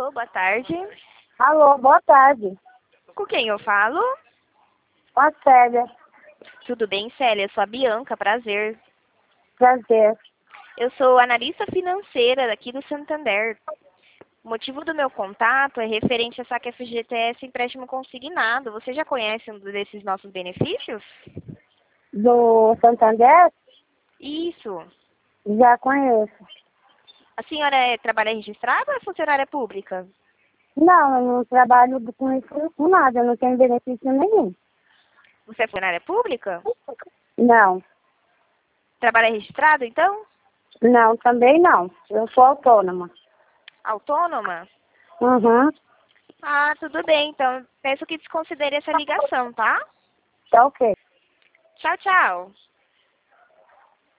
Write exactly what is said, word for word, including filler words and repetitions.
Alô, boa tarde. Alô, boa tarde. Com quem eu falo? Com a Célia. Tudo bem, Célia? Eu sou a Bianca, prazer. Prazer. Eu sou analista financeira daqui do Santander. O motivo do meu contato é referente a saque F G T S empréstimo consignado. Você já conhece um desses nossos benefícios? Do Santander? Isso. Já conheço. A senhora é, trabalha registrada ou é funcionária pública? Não, eu não trabalho com isso com nada, eu não tenho benefício nenhum. Você é funcionária pública? Não, Trabalha registrado, então? não, também não. Eu sou autônoma. Autônoma? Uhum, Ah, tudo bem. Então, peço que desconsidere essa ligação, tá? tá ok. Tchau, tchau.